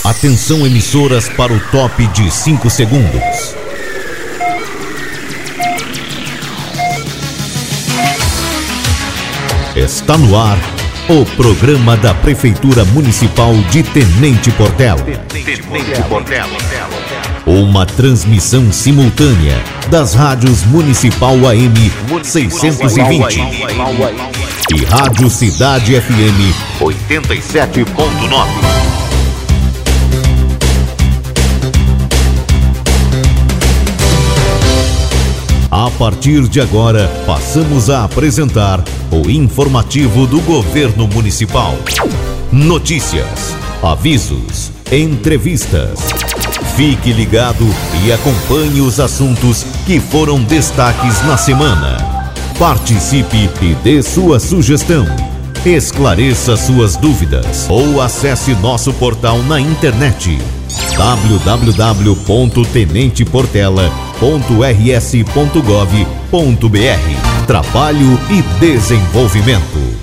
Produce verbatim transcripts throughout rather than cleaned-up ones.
Atenção, emissoras, para o top de cinco segundos. Está no ar o programa da Prefeitura Municipal de Tenente Portela. Tenente Portela. Uma transmissão simultânea das rádios Municipal A M seiscentos e vinte e Rádio Cidade F M oitenta e sete ponto nove. A partir de agora, passamos a apresentar o informativo do Governo Municipal. Notícias, avisos, entrevistas. Fique ligado e acompanhe os assuntos que foram destaques na semana. Participe e dê sua sugestão. Esclareça suas dúvidas ou acesse nosso portal na internet w w w ponto tenente portela ponto r s ponto gov ponto b r. Trabalho e desenvolvimento.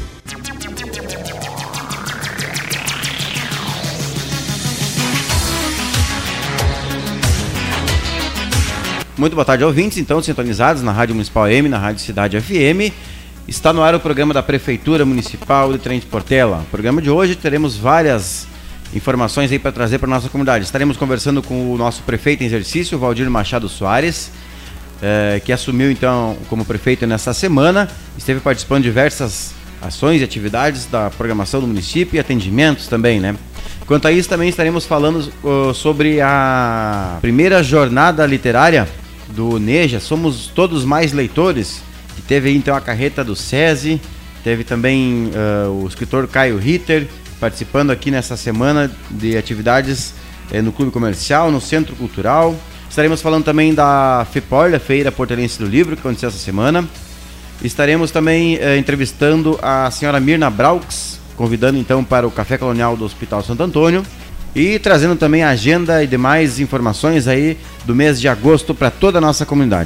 Muito boa tarde, ouvintes, então, sintonizados na Rádio Municipal A M, na Rádio Cidade F M. Está no ar o programa da Prefeitura Municipal de Tenente Portela. No programa de hoje teremos várias informações aí para trazer para a nossa comunidade. Estaremos conversando com o nosso prefeito em exercício, Valdir Machado Soares, eh, que assumiu então como prefeito nesta semana. Esteve participando de diversas ações e atividades da programação do município e atendimentos também, né? Quanto a isso, também estaremos falando uh, sobre a primeira jornada literária do NEJA, Somos Todos Mais Leitores, que teve aí então a carreta do SESI, teve também uh, o escritor Caio Ritter participando aqui nessa semana de atividades eh, no Clube Comercial, no Centro Cultural. Estaremos falando também da FEPOR, a Feira Portelense do Livro, que aconteceu essa semana. Estaremos também eh, entrevistando a senhora Mirna Braux, convidando então para o Café Colonial do Hospital Santo Antônio e trazendo também a agenda e demais informações aí do mês de agosto para toda a nossa comunidade.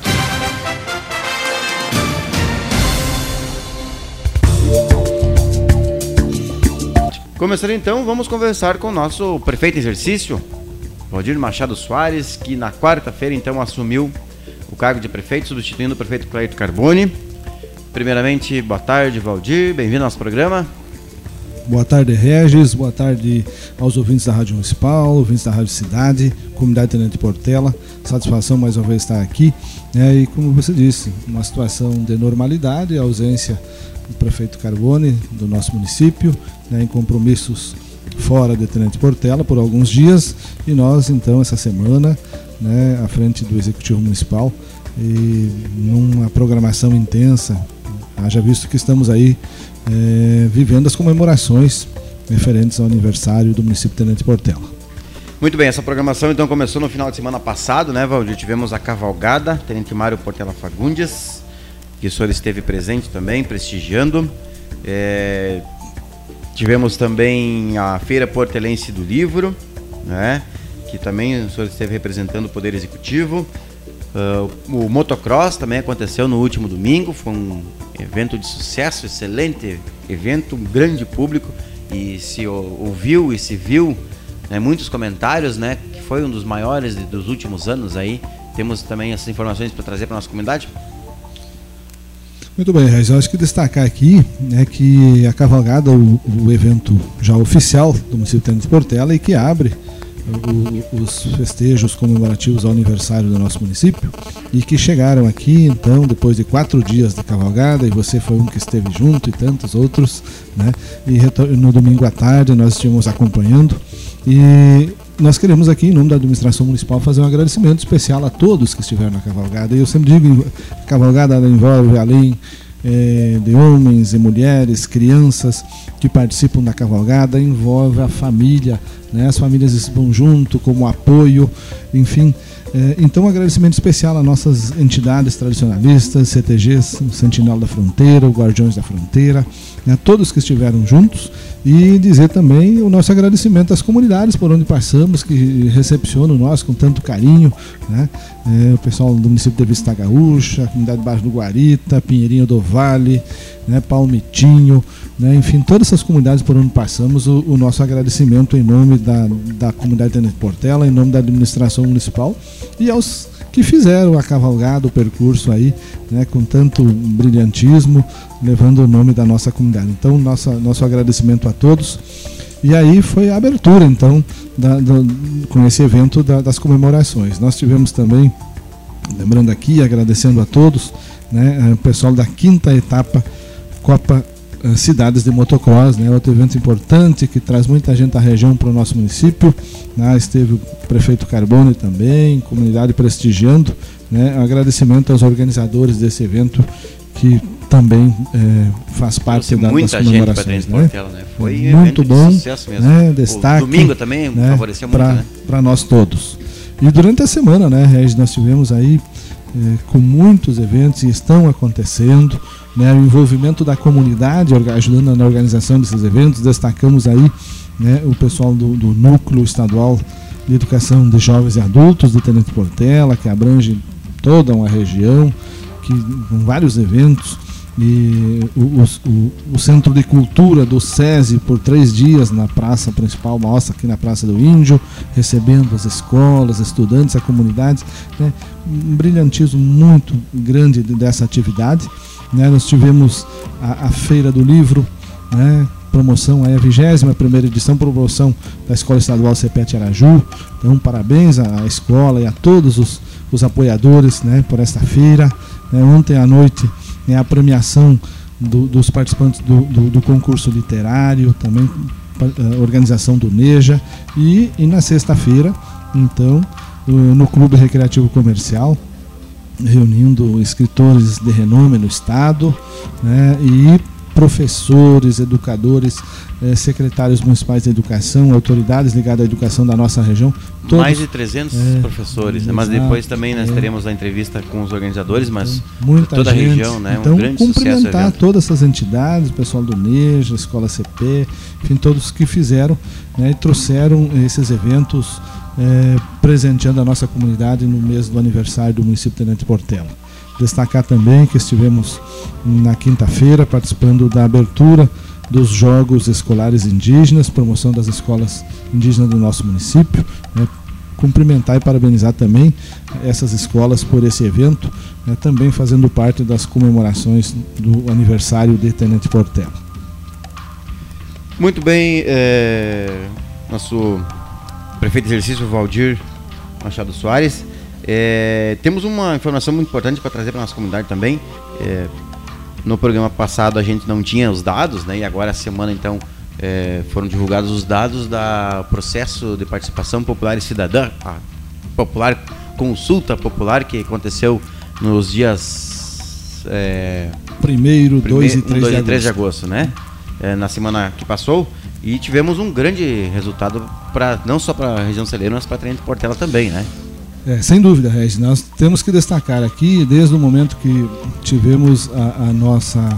Começando então, vamos conversar com o nosso prefeito em exercício, Valdir Machado Soares, que na quarta-feira então assumiu o cargo de prefeito, substituindo o prefeito Cleito Carboni. Primeiramente, boa tarde, Valdir, bem-vindo ao nosso programa. Boa tarde, Regis, boa tarde aos ouvintes da Rádio Municipal, ouvintes da Rádio Cidade, comunidade Tenente Portela. Satisfação mais uma vez estar aqui, né? E como você disse, uma situação de normalidade, a ausência do prefeito Carboni do nosso município, né, em compromissos fora de Tenente Portela por alguns dias, e nós então essa semana, né, à frente do Executivo Municipal e numa programação intensa, haja visto que estamos aí é, vivendo as comemorações referentes ao aniversário do município de Tenente Portela. Muito bem, essa programação então começou no final de semana passado, né, Valdir? Tivemos a cavalgada, Tenente Mário Portela Fagundes, que o senhor esteve presente também, prestigiando. É, tivemos também a Feira Portelense do Livro, né, que também o senhor esteve representando o Poder Executivo. Uh, o Motocross também aconteceu no último domingo, foi um evento de sucesso, excelente evento, um grande público, e se ouviu e se viu, né, muitos comentários, né, que foi um dos maiores de, dos últimos anos aí. Temos também essas informações para trazer para a nossa comunidade. Muito bem, Reis, eu acho que destacar aqui é que a cavalgada, o, o evento já oficial do município de Tenente Portela, e que abre o, os festejos comemorativos ao aniversário do nosso município, e que chegaram aqui então depois de quatro dias de cavalgada, e você foi um que esteve junto e tantos outros, né? E no domingo à tarde nós estivemos acompanhando, e nós queremos aqui, em nome da administração municipal, fazer um agradecimento especial a todos que estiveram na cavalgada. E eu sempre digo, a cavalgada envolve, além é, de homens e mulheres, crianças que participam da cavalgada, envolve a família, né? As famílias estão junto como apoio, enfim. É, então, um agradecimento especial às nossas entidades tradicionalistas, C T Gs, o Sentinela da Fronteira, o Guardiões da Fronteira, né? Todos que estiveram juntos. E dizer também o nosso agradecimento às comunidades por onde passamos, que recepcionam nós com tanto carinho, né? É, o pessoal do município de Vista Gaúcha, a comunidade Baixo do Guarita, Pinheirinho do Vale, né? Palmitinho, né? Enfim, todas essas comunidades por onde passamos, o, o nosso agradecimento em nome da, da comunidade de Tenente Portela, em nome da administração municipal e aos que fizeram a cavalgada, o percurso aí, né, com tanto brilhantismo, levando o nome da nossa comunidade. Então, nossa, nosso agradecimento a todos. E aí foi a abertura, então, da, do, com esse evento da, das comemorações. Nós tivemos também, lembrando aqui, agradecendo a todos, né, o pessoal da quinta etapa Copa Cidades de Motocross, né, outro evento importante que traz muita gente da região para o nosso município, né, esteve o prefeito Carbone também, comunidade prestigiando, né, agradecimento aos organizadores desse evento que também é, faz parte da, das comemorações, né? Portela, né? Foi muito um bom, sucesso mesmo. Né, destaque, o domingo também, né, favoreceu muito, né? Para nós todos. E durante a semana, né, Regis, nós tivemos aí é, com muitos eventos e estão acontecendo, né, o envolvimento da comunidade ajudando na organização desses eventos. Destacamos aí, né, o pessoal do, do Núcleo Estadual de Educação de Jovens e Adultos de Tenente Portela, que abrange toda uma região, que, com vários eventos, e o, o, o Centro de Cultura do SESI por três dias na praça principal nossa, aqui na Praça do Índio, recebendo as escolas, estudantes, a comunidade, né, um brilhantismo muito grande dessa atividade. Né, nós tivemos a, a Feira do Livro, né, promoção, aí a vigésima primeira edição, promoção da Escola Estadual Cepete Araju. Então, parabéns à escola e a todos os, os apoiadores, né, por esta feira. Né, ontem à noite, né, a premiação do, dos participantes do, do, do concurso literário, também a organização do NEJA. E, e na sexta-feira, então, no Clube Recreativo Comercial, reunindo escritores de renome no estado, né, e professores, educadores, eh, secretários municipais de educação, autoridades ligadas à educação da nossa região. Todos, mais de trezentos é, professores, né? Mas depois também nós é, teremos a entrevista com os organizadores, mas muita toda gente, a região, né? Então, um grande cumprimentar sucesso todas essas entidades, o pessoal do NEJA, a Escola C P, enfim, todos que fizeram, né, e trouxeram esses eventos, É, presenteando a nossa comunidade no mês do aniversário do município de Tenente Portela. Destacar também que estivemos na quinta-feira participando da abertura dos Jogos Escolares Indígenas, promoção das escolas indígenas do nosso município, né, cumprimentar e parabenizar também essas escolas por esse evento, né, também fazendo parte das comemorações do aniversário de Tenente Portela. Muito bem, é, nosso prefeito de exercício Valdir Machado Soares. É, temos uma informação muito importante para trazer para a nossa comunidade também. É, no programa passado a gente não tinha os dados, né? E agora a semana então é, foram divulgados os dados da processo de participação popular e cidadã, a popular consulta popular que aconteceu nos dias é, primeiro, dois e três de agosto, né? É, na semana que passou. E tivemos um grande resultado, pra, não só para a região celeiro, mas para a Tenente Portela também, né? É, sem dúvida, Regis. Nós temos que destacar aqui, desde o momento que tivemos a, a nossa a,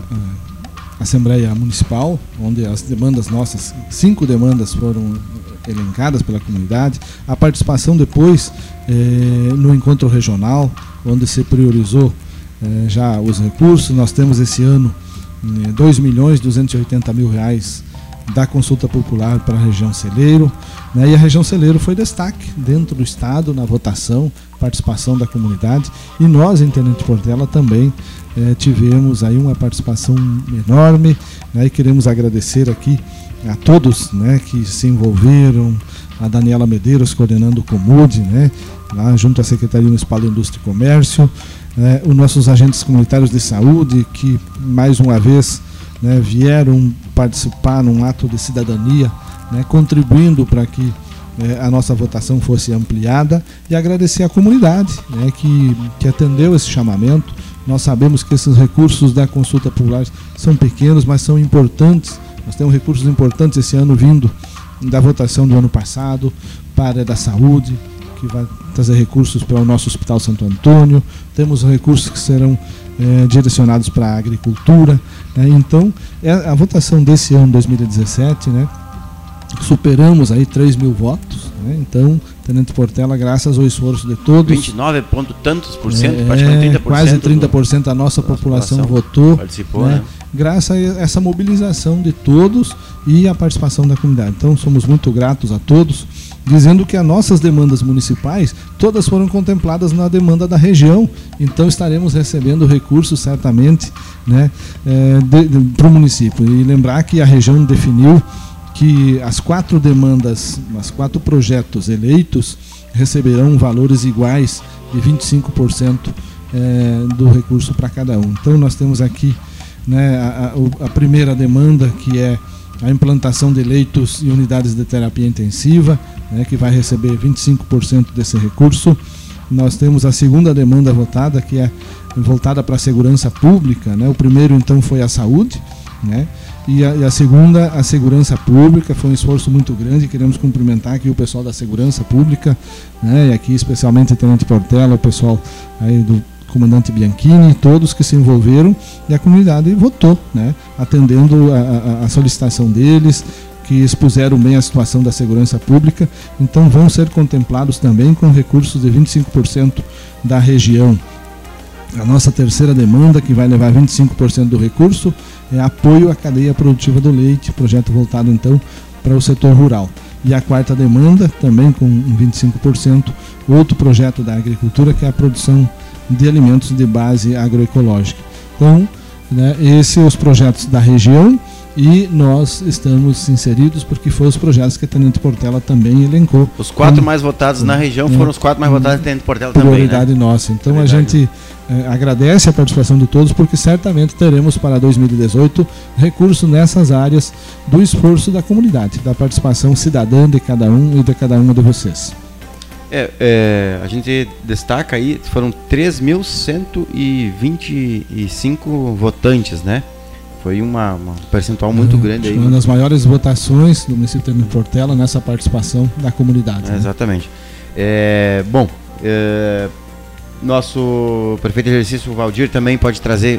a Assembleia Municipal, onde as demandas nossas, cinco demandas foram elencadas pela comunidade, a participação depois eh, no encontro regional, onde se priorizou eh, já os recursos. Nós temos esse ano eh, dois milhões duzentos e oitenta mil reais da consulta popular para a região celeiro, né? E a região celeiro foi destaque dentro do estado na votação, participação da comunidade, e nós em Tenente Portela também eh, tivemos aí uma participação enorme, né? E queremos agradecer aqui a todos, né, que se envolveram, a Daniela Medeiros coordenando o Comude, né, lá junto à Secretaria Municipal de Indústria e Comércio, né, os nossos agentes comunitários de saúde que mais uma vez, né, vieram participar num ato de cidadania, né, contribuindo para que né, a nossa votação fosse ampliada, e agradecer à comunidade, né, que, que atendeu esse chamamento. Nós sabemos que esses recursos da consulta popular são pequenos, mas são importantes. Nós temos recursos importantes esse ano vindo da votação do ano passado para a área da saúde, que vai trazer recursos para o nosso Hospital Santo Antônio. Temos recursos que serão É, direcionados para a agricultura, né? Então é, a votação desse ano, dois mil e dezessete, né, superamos aí três mil votos, né? Então, Tenente Portela, graças ao esforço de todos... vinte e nove ponto tantos por cento, é, praticamente trinta por cento. Quase trinta por cento da nossa da população, população votou. Participou, né? né? Graças a essa mobilização de todos e a participação da comunidade. Então, somos muito gratos a todos, dizendo que as nossas demandas municipais, todas foram contempladas na demanda da região, então estaremos recebendo recursos, certamente, né, é, para o município. E lembrar que a região definiu que as quatro demandas, os quatro projetos eleitos, receberão valores iguais de vinte e cinco por cento é, do recurso para cada um. Então, nós temos aqui, né, a, a, a primeira demanda, que é a implantação de leitos e unidades de terapia intensiva, né, que vai receber vinte e cinco por cento desse recurso. Nós temos a segunda demanda votada, que é voltada para a segurança pública, né? O primeiro, então, foi a saúde, né? E a, e a segunda, a segurança pública. Foi um esforço muito grande, queremos cumprimentar aqui o pessoal da segurança pública, né? E aqui especialmente o Tenente Portela, o pessoal aí do comandante Bianchini, todos que se envolveram, e a comunidade votou, né? Atendendo a, a, a solicitação deles, que expuseram bem a situação da segurança pública. Então vão ser contemplados também com recursos de vinte e cinco por cento da região. A nossa terceira demanda, que vai levar vinte e cinco por cento do recurso, é apoio à cadeia produtiva do leite, projeto voltado então para o setor rural. E a quarta demanda, também com vinte e cinco por cento, outro projeto da agricultura, que é a produção de alimentos de base agroecológica. Então, né, esses são os projetos da região, e nós estamos inseridos porque foram os projetos que a Tenente Portela também elencou. Os quatro mais votados na região foram os quatro mais votados da Tenente Portela também, prioridade, né? Nossa. Então prioridade. A gente é, agradece a participação de todos, porque certamente teremos para dois mil e dezoito recurso nessas áreas do esforço da comunidade, da participação cidadã de cada um e de cada uma de vocês. É, é, a gente destaca aí, foram três mil cento e vinte e cinco votantes, né? Foi uma, uma percentual muito é, grande aí. Uma das maiores votações do município de Portela nessa participação da comunidade. É, né? Exatamente. É, bom, é, nosso prefeito de exercício, Valdir, também pode trazer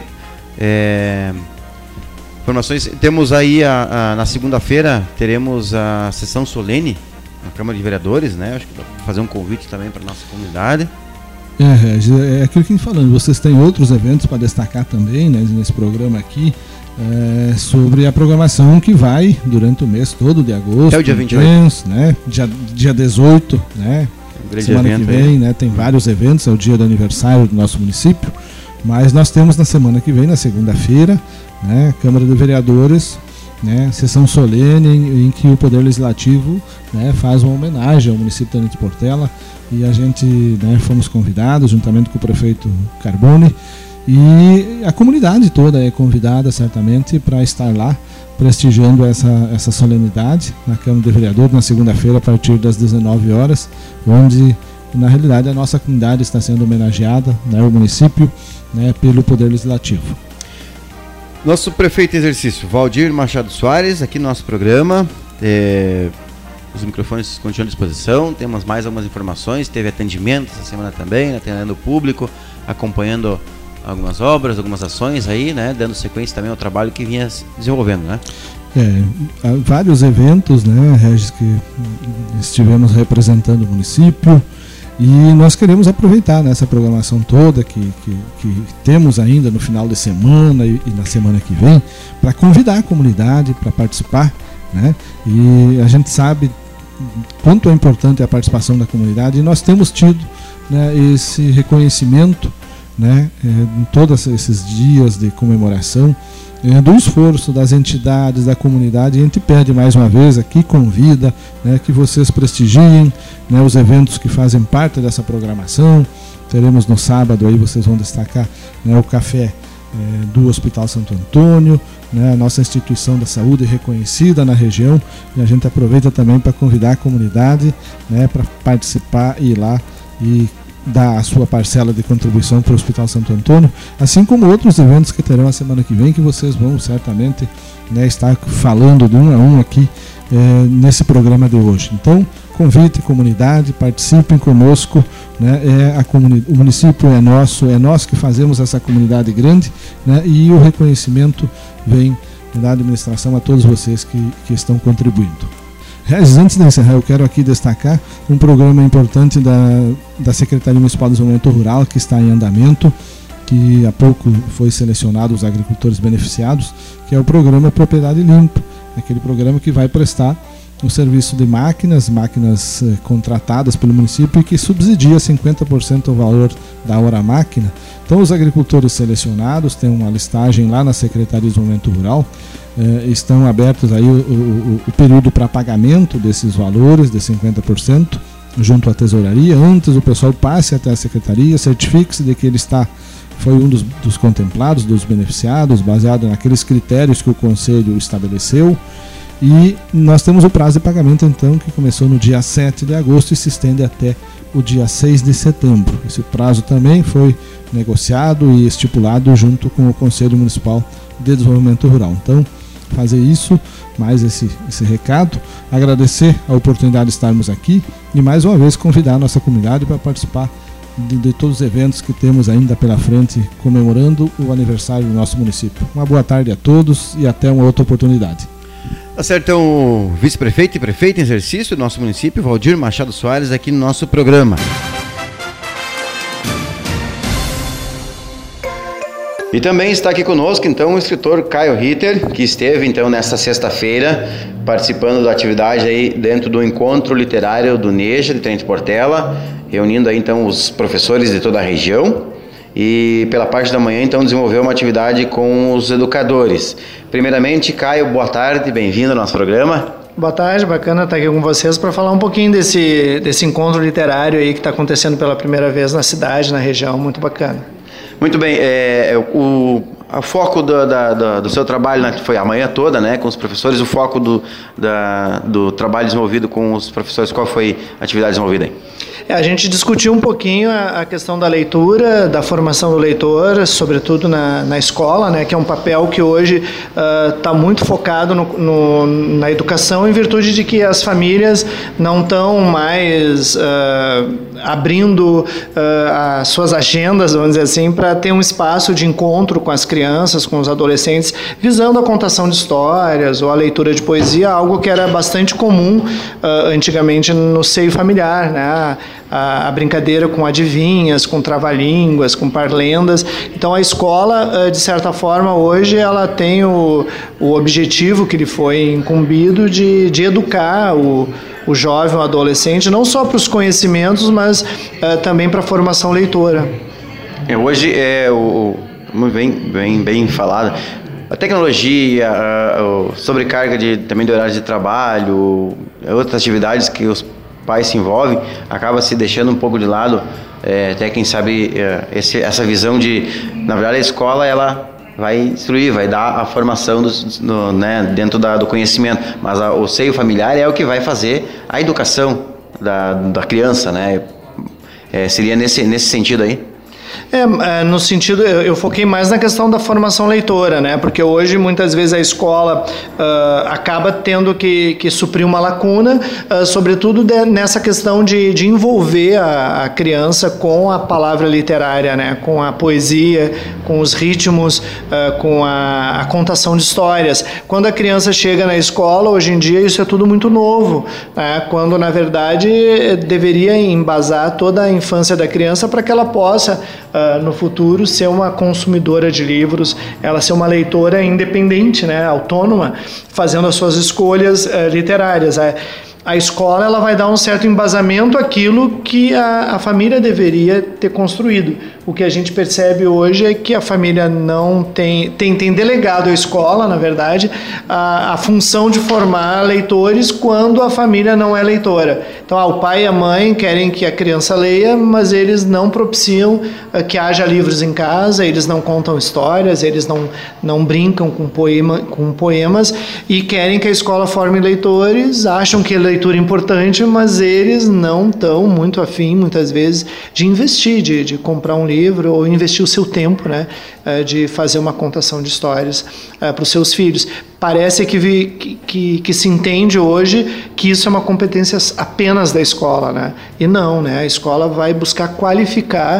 é, informações. Temos aí, a, a, na segunda-feira, teremos a sessão solene na Câmara de Vereadores, né? Acho que dá para fazer um convite também para a nossa comunidade. É, é aquilo que a gente falando, vocês têm outros eventos para destacar também, né, nesse programa aqui. É, sobre a programação que vai durante o mês todo de agosto. Até o dia vinte e oito. Né? Dia, dia dezoito, né? Um semana que vem, né? Tem vários eventos, é o dia do aniversário do nosso município, mas nós temos na semana que vem, na segunda-feira, né? Câmara de Vereadores, né? Sessão solene em, em que o Poder Legislativo, né, faz uma homenagem ao município de Tenente Portela, e a gente, né, fomos convidados, juntamente com o prefeito Carbone, e a comunidade toda é convidada certamente para estar lá prestigiando essa, essa solenidade na Câmara de Vereadores na segunda-feira a partir das dezenove horas, onde na realidade a nossa comunidade está sendo homenageada, né, o município, né, pelo Poder Legislativo. Nosso prefeito em exercício, Valdir Machado Soares, aqui no nosso programa. É, os microfones continuam à disposição, temos mais algumas informações, teve atendimento essa semana também, atendendo o público, acompanhando algumas obras, algumas ações aí, né, dando sequência também ao trabalho que vinha se desenvolvendo, né? É, há vários eventos, né, Regis, que estivemos representando o município, e nós queremos aproveitar nessa programação toda que, que, que temos ainda no final de semana e, e na semana que vem, para convidar a comunidade para participar, né? E a gente sabe quanto é importante a participação da comunidade, e nós temos tido, né, esse reconhecimento, né, em todos esses dias de comemoração, é, do esforço das entidades, da comunidade. E a gente pede mais uma vez aqui, convida, né, que vocês prestigiem, né, os eventos que fazem parte dessa programação. Teremos no sábado, aí vocês vão destacar, né, o café é, do Hospital Santo Antônio, né, a nossa instituição da saúde reconhecida na região, e a gente aproveita também para convidar a comunidade, né, para participar e ir lá e dar a sua parcela de contribuição para o Hospital Santo Antônio, assim como outros eventos que terão a semana que vem, que vocês vão certamente, né, estar falando de um a um aqui é, nesse programa de hoje. Então, convite comunidade, participem conosco, né, é a comuni- o município é nosso, é nós que fazemos essa comunidade grande, né, e o reconhecimento vem da administração a todos vocês que, que estão contribuindo. Regis, antes de encerrar, eu quero aqui destacar um programa importante da, da Secretaria Municipal de Desenvolvimento Rural, que está em andamento, que há pouco foi selecionado os agricultores beneficiados, que é o programa Propriedade Limpa, aquele programa que vai prestar o serviço de máquinas, máquinas eh, contratadas pelo município e que subsidia cinquenta por cento o valor da hora máquina. Então os agricultores selecionados têm uma listagem lá na Secretaria de Desenvolvimento Rural, eh, estão abertos aí o, o, o período para pagamento desses valores de cinquenta por cento junto à tesouraria. Antes o pessoal passe até a secretaria, certifique-se de que ele está, foi um dos, dos contemplados, dos beneficiados, baseado naqueles critérios que o Conselho estabeleceu. E nós temos o prazo de pagamento, então, que começou no dia sete de agosto e se estende até o dia seis de setembro. Esse prazo também foi negociado e estipulado junto com o Conselho Municipal de Desenvolvimento Rural. Então, fazer isso, mais esse, esse recado, agradecer a oportunidade de estarmos aqui e mais uma vez convidar a nossa comunidade para participar de, de todos os eventos que temos ainda pela frente, comemorando o aniversário do nosso município. Uma boa tarde a todos e até uma outra oportunidade. Tá certo, então, o vice-prefeito e prefeito em exercício do nosso município, Valdir Machado Soares, aqui no nosso programa. E também está aqui conosco, então, o escritor Caio Ritter, que esteve, então, nesta sexta-feira, participando da atividade aí dentro do encontro literário do NEJA, de Tenente Portela, reunindo aí, então, os professores de toda a região. E pela parte da manhã, então, desenvolveu uma atividade com os educadores. Primeiramente, Caio, boa tarde, bem-vindo ao nosso programa. Boa tarde, bacana estar aqui com vocês para falar um pouquinho desse, desse encontro literário aí que está acontecendo pela primeira vez na cidade, na região, muito bacana. Muito bem, é, o, o foco do, da, da, do seu trabalho, né, foi a manhã toda, né, com os professores, o foco do, da, do trabalho desenvolvido com os professores, qual foi a atividade desenvolvida aí? É, a gente discutiu um pouquinho a, a questão da leitura, da formação do leitor, sobretudo na, na escola, né, que é um papel que hoje está uh, muito focado no, no, na educação, em virtude de que as famílias não estão mais uh, abrindo uh, as suas agendas, vamos dizer assim, para ter um espaço de encontro com as crianças, com os adolescentes, visando a contação de histórias ou a leitura de poesia, algo que era bastante comum uh, antigamente no seio familiar, né? A, a brincadeira com adivinhas, com trava-línguas, com parlendas. Então a escola, de certa forma, hoje ela tem o, o objetivo que lhe foi incumbido de, de educar o, o jovem, o adolescente, não só para os conhecimentos, mas uh, também para a formação leitora. É, hoje é o, bem, bem, bem falado, a tecnologia, a, a sobrecarga de, também de horários de trabalho, outras atividades que os pais se envolvem, acaba se deixando um pouco de lado, é, até quem sabe é, esse, essa visão de, na verdade, a escola ela vai instruir, vai dar a formação do, do, né, dentro da, do conhecimento, mas a, o seio familiar é o que vai fazer a educação da, da criança, né? É, seria nesse, nesse sentido aí? É, no sentido, eu, eu foquei mais na questão da formação leitora, né? Porque hoje, muitas vezes, a escola uh, acaba tendo que, que suprir uma lacuna, uh, sobretudo de, nessa questão de, de envolver a, a criança com a palavra literária, né? Com a poesia, com os ritmos, uh, com a, a contação de histórias. Quando a criança chega na escola, hoje em dia, isso é tudo muito novo, né? Quando, na verdade, deveria embasar toda a infância da criança para que ela possa Uh, no futuro ser uma consumidora de livros, ela ser uma leitora independente, né, autônoma, fazendo as suas escolhas uh, literárias. A, a escola ela vai dar um certo embasamento àquilo que a, a família deveria ter construído. O que a gente percebe hoje é que a família não tem, tem, tem delegado à escola, na verdade, a, a função de formar leitores quando a família não é leitora. Então, ah, o pai e a mãe querem que a criança leia, mas eles não propiciam uh, que haja livros em casa, eles não contam histórias, eles não, não brincam com, poema, com poemas e querem que a escola forme leitores, acham que a leitura é importante, mas eles não estão muito afim, muitas vezes, de investir, de, de comprar um livro, livro ou investir o seu tempo, né, de fazer uma contação de histórias uh, para os seus filhos. Parece que, vi, que, que, que se entende hoje que isso é uma competência apenas da escola, né? E não, né? A escola vai buscar qualificar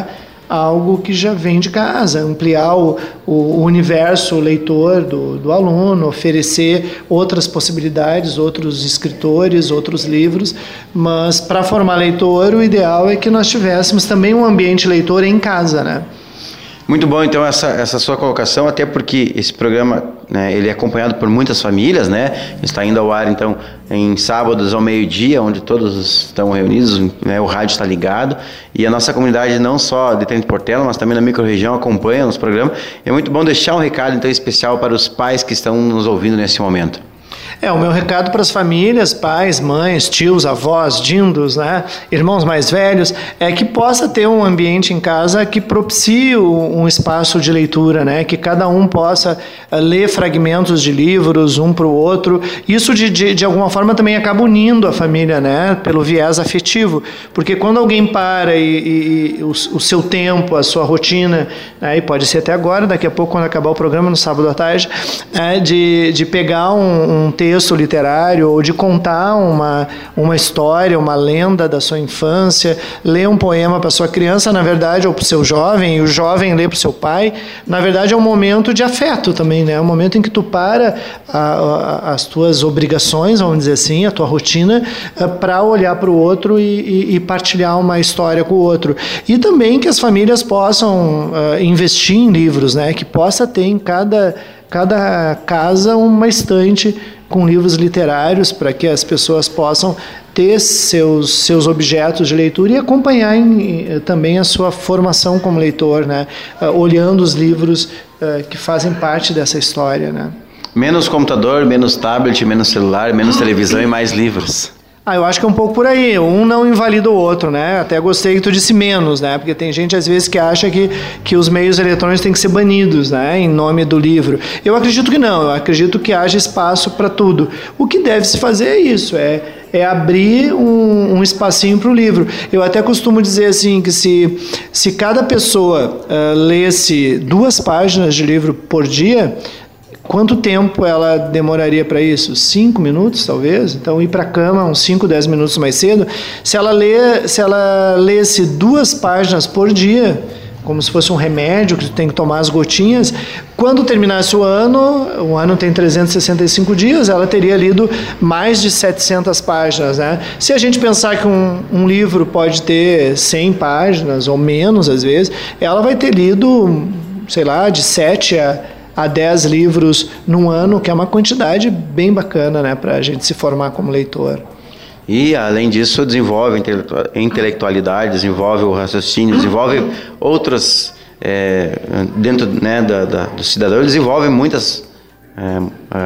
algo que já vem de casa, ampliar o, o universo leitor do, do aluno, oferecer outras possibilidades, outros escritores, outros livros, mas para formar leitor o ideal é que nós tivéssemos também um ambiente leitor em casa, né? Muito bom, então, essa, essa sua colocação, até porque esse programa, né, ele é acompanhado por muitas famílias, né? Está indo ao ar, então, em sábados ao meio-dia, onde todos estão reunidos, né, o rádio está ligado, e a nossa comunidade, não só de Tenente Portela, mas também na microrregião, acompanha nos programas. É muito bom deixar um recado, então, especial para os pais que estão nos ouvindo nesse momento. É, o meu recado para as famílias, pais, mães, tios, avós, dindos, né, irmãos mais velhos, é que possa ter um ambiente em casa que propicie um espaço de leitura, né, que cada um possa ler fragmentos de livros um para o outro. Isso, de, de, de alguma forma, também acaba unindo a família, né, pelo viés afetivo, porque quando alguém para e, e, e o, o seu tempo, a sua rotina, né, e pode ser até agora, daqui a pouco, quando acabar o programa, no sábado à tarde, é, de, de pegar um, um texto literário ou de contar uma, uma história, uma lenda da sua infância, ler um poema para sua criança, na verdade, ou para o seu jovem, e o jovem lê para o seu pai, na verdade é um momento de afeto também, né? É um momento em que tu para a, a, as tuas obrigações, vamos dizer assim, a tua rotina, para olhar para o outro e, e, e partilhar uma história com o outro. E também que as famílias possam uh, investir em livros, né? Que possa ter em cada, cada casa uma estante com livros literários, para que as pessoas possam ter seus, seus objetos de leitura e acompanhar em, também a sua formação como leitor, né? Uh, olhando os livros uh, que fazem parte dessa história, né? Menos computador, menos tablet, menos celular, menos televisão e mais livros. Ah, eu acho que é um pouco por aí. Um não invalida o outro, né? Até gostei que tu disse menos, né? Porque tem gente, às vezes, que acha que, que os meios eletrônicos têm que ser banidos, né? Em nome do livro. Eu acredito que não. Eu acredito que haja espaço para tudo. O que deve se fazer é isso, é, é abrir um, um espacinho para o livro. Eu até costumo dizer assim, que se, se cada pessoa uh, lesse duas páginas de livro por dia, quanto tempo ela demoraria para isso? Cinco minutos, talvez? Então, ir para a cama uns cinco, dez minutos mais cedo. Se ela, lê, se ela lesse duas páginas por dia, como se fosse um remédio que tu tem que tomar as gotinhas, quando terminasse o ano, o ano tem trezentos e sessenta e cinco dias, ela teria lido mais de setecentas páginas, né? Se a gente pensar que um, um livro pode ter cem páginas, ou menos às vezes, ela vai ter lido, sei lá, de sete a a dez livros num ano, que é uma quantidade bem bacana, né, para a gente se formar como leitor. E, além disso, desenvolve a intelectualidade, desenvolve o raciocínio, desenvolve outras, é, dentro, né, da, da, do cidadão, desenvolve muitas é,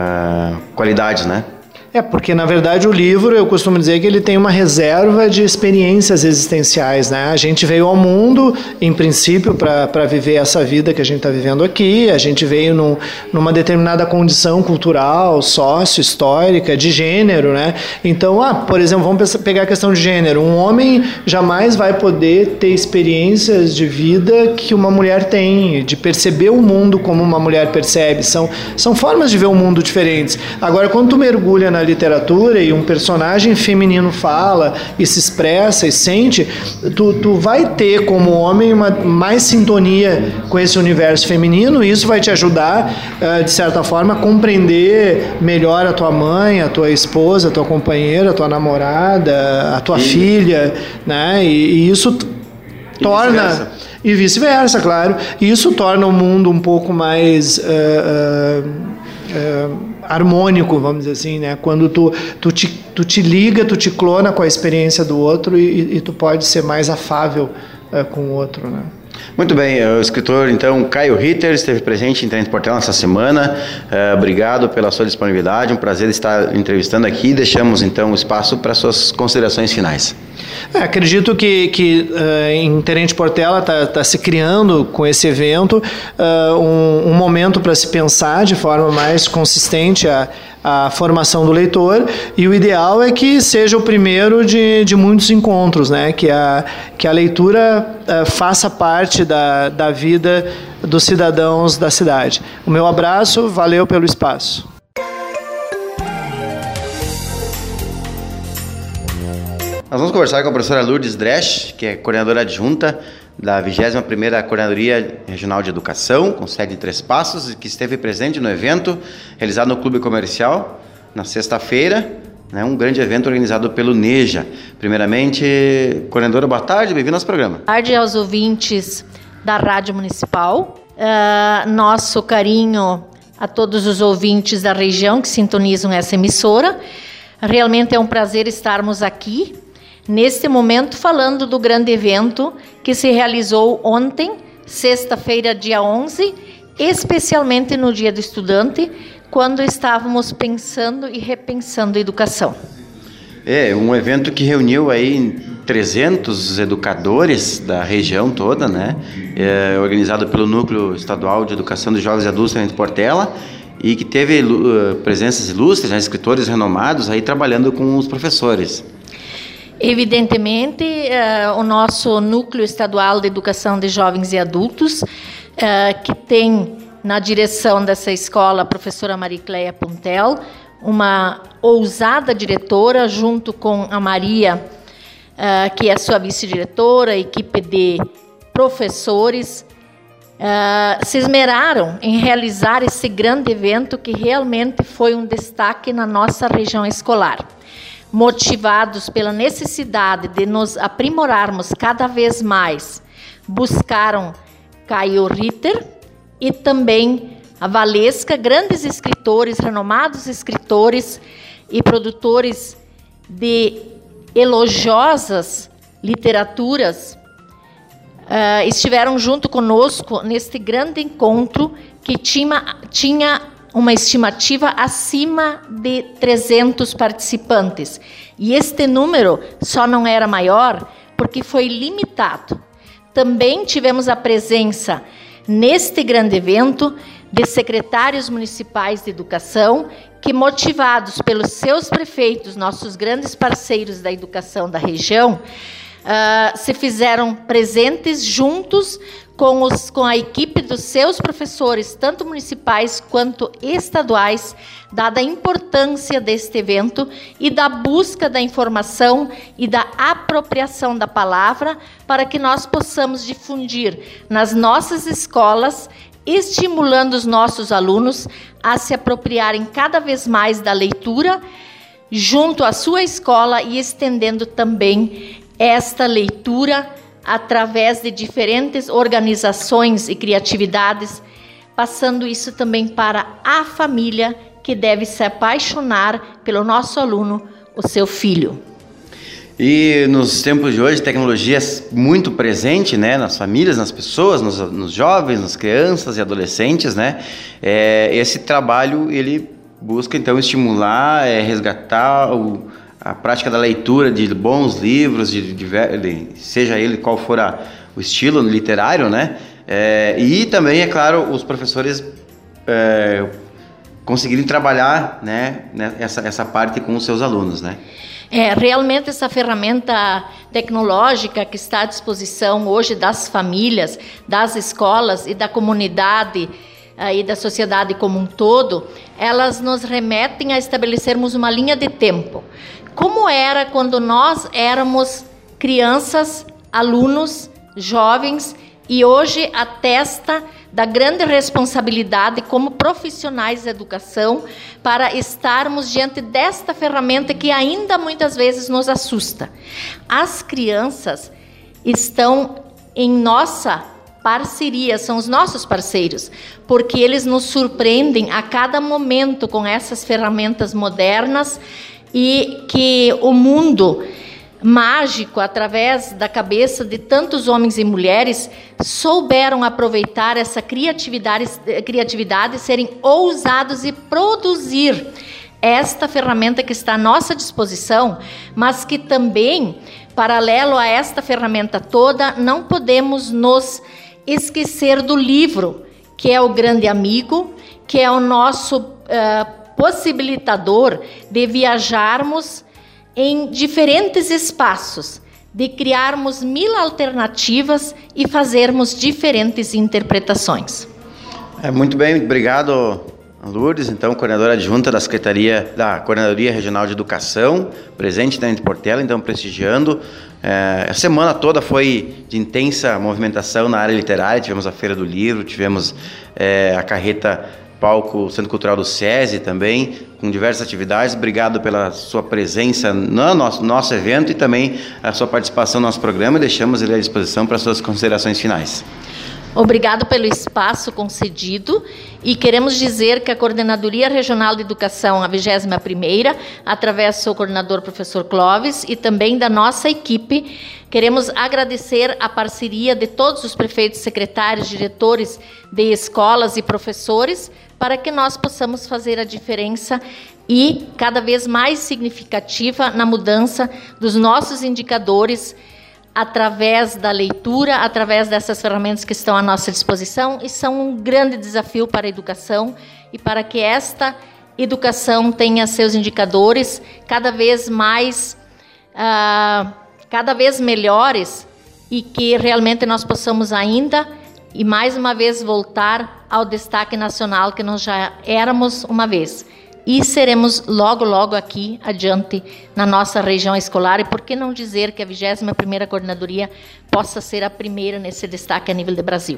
é, qualidades, né? É, porque, na verdade, o livro, eu costumo dizer que ele tem uma reserva de experiências existenciais, né? A gente veio ao mundo, em princípio, para viver essa vida que a gente está vivendo aqui, a gente veio num, numa determinada condição cultural, sócio-histórica, de gênero, né? Então, ah, por exemplo, vamos pensar, pegar a questão de gênero. Um homem jamais vai poder ter experiências de vida que uma mulher tem, de perceber o mundo como uma mulher percebe. São, são formas de ver o mundo diferentes. Agora, quando tu mergulha na literatura e um personagem feminino fala e se expressa e sente, tu, tu vai ter como homem uma mais sintonia com esse universo feminino, e isso vai te ajudar, de certa forma, a compreender melhor a tua mãe, a tua esposa, a tua companheira, a tua namorada, a tua e... filha, né? E, e isso e torna... Vice-versa. E vice-versa, claro. E isso torna o mundo um pouco mais... Uh, uh, uh, harmônico, vamos dizer assim, né? Quando tu, tu, te, tu te liga, tu te clona com a experiência do outro e, e tu pode ser mais afável uh, com o outro, né? Muito bem, o escritor, então, Caio Ritter, esteve presente em Tenente Portela nessa semana. Uh, obrigado pela sua disponibilidade, um prazer estar entrevistando aqui. Deixamos, então, o espaço para suas considerações finais. É, acredito que, que uh, em Tenente Portela está tá se criando com esse evento uh, um, um momento para se pensar de forma mais consistente a, a formação do leitor, e o ideal é que seja o primeiro de, de muitos encontros, né? Que a, que a leitura uh, faça parte da, da vida dos cidadãos da cidade. O meu abraço, valeu pelo espaço. Nós vamos conversar com a professora Lourdes Dresch, que é coordenadora adjunta da vigésima primeira Coordenadoria Regional de Educação, com sede em Três Passos, e que esteve presente no evento realizado no Clube Comercial, na sexta-feira, né, um grande evento organizado pelo NEJA. Primeiramente, coordenadora, boa tarde, bem-vindo ao nosso programa. Boa tarde aos ouvintes da Rádio Municipal. Uh, nosso carinho a todos os ouvintes da região que sintonizam essa emissora. Realmente é um prazer estarmos aqui, neste momento, falando do grande evento que se realizou ontem, sexta-feira, dia onze, especialmente no Dia do Estudante, quando estávamos pensando e repensando a educação. É, um evento que reuniu aí trezentos educadores da região toda, né? É, organizado pelo Núcleo Estadual de Educação de Jovens e Adultos de Portela, e que teve uh, presenças ilustres, né, escritores renomados aí trabalhando com os professores. Evidentemente, uh, o nosso Núcleo Estadual de Educação de Jovens e Adultos, uh, que tem na direção dessa escola a professora Maricleia Puntel, uma ousada diretora, junto com a Maria, uh, que é sua vice-diretora, equipe de professores, uh, se esmeraram em realizar esse grande evento que realmente foi um destaque na nossa região escolar. Motivados pela necessidade de nos aprimorarmos cada vez mais, buscaram Caio Ritter e também a Valesca, grandes escritores, renomados escritores e produtores de elogiosas literaturas, uh, estiveram junto conosco neste grande encontro que tinha, tinha uma estimativa acima de trezentos participantes. E este número só não era maior porque foi limitado. Também tivemos a presença neste grande evento de secretários municipais de educação que, motivados pelos seus prefeitos, nossos grandes parceiros da educação da região, uh, se fizeram presentes juntos com, os, com a equipe dos seus professores, tanto municipais quanto estaduais, dada a importância deste evento e da busca da informação e da apropriação da palavra para que nós possamos difundir nas nossas escolas, estimulando os nossos alunos a se apropriarem cada vez mais da leitura junto à sua escola e estendendo também esta leitura através de diferentes organizações e criatividades, passando isso também para a família, que deve se apaixonar pelo nosso aluno, o seu filho. E nos tempos de hoje, tecnologia é muito presente, né, nas famílias, nas pessoas, nos, nos jovens, nas crianças e adolescentes, né? É, esse trabalho, ele busca, então, estimular, é, resgatar o, a prática da leitura de bons livros, de, de, de, seja ele qual for a, o estilo literário, né? É, e também, é claro, os professores é, conseguirem trabalhar, né, essa, essa parte com os seus alunos, né? É, realmente essa ferramenta tecnológica que está à disposição hoje das famílias, das escolas e da comunidade uh, e da sociedade como um todo, elas nos remetem a estabelecermos uma linha de tempo. Como era quando nós éramos crianças, alunos, jovens, e hoje atesta da grande responsabilidade como profissionais da educação para estarmos diante desta ferramenta que ainda muitas vezes nos assusta. As crianças estão em nossa parceria, são os nossos parceiros, porque eles nos surpreendem a cada momento com essas ferramentas modernas e que o mundo mágico, através da cabeça de tantos homens e mulheres, souberam aproveitar essa criatividade, criatividade, serem ousados e produzir esta ferramenta que está à nossa disposição, mas que também, paralelo a esta ferramenta toda, não podemos nos esquecer do livro, que é o grande amigo, que é o nosso uh, possibilitador de viajarmos em diferentes espaços, de criarmos mil alternativas e fazermos diferentes interpretações. É, muito bem, obrigado Lourdes, então, coordenadora adjunta da Secretaria, da Coordenadoria Regional de Educação, presente na Tenente Portela, então, prestigiando. É, a semana toda foi de intensa movimentação na área literária, tivemos a Feira do Livro, tivemos é, a carreta palco Centro Cultural do SESI também, com diversas atividades. Obrigado pela sua presença no nosso, nosso evento e também a sua participação no nosso programa. Deixamos ele à disposição para suas considerações finais. Obrigado pelo espaço concedido e queremos dizer que a Coordenadoria Regional de Educação, a vigésima primeira, através do seu coordenador, professor Clóvis, e também da nossa equipe, queremos agradecer a parceria de todos os prefeitos, secretários, diretores de escolas e professores, para que nós possamos fazer a diferença e cada vez mais significativa na mudança dos nossos indicadores através da leitura, através dessas ferramentas que estão à nossa disposição e são um grande desafio para a educação e para que esta educação tenha seus indicadores cada vez mais, uh, cada vez melhores e que realmente nós possamos ainda e mais uma vez voltar ao destaque nacional que nós já éramos uma vez. E seremos logo, logo aqui adiante na nossa região escolar. E por que não dizer que a vigésima primeira Coordenadoria possa ser a primeira nesse destaque a nível de Brasil?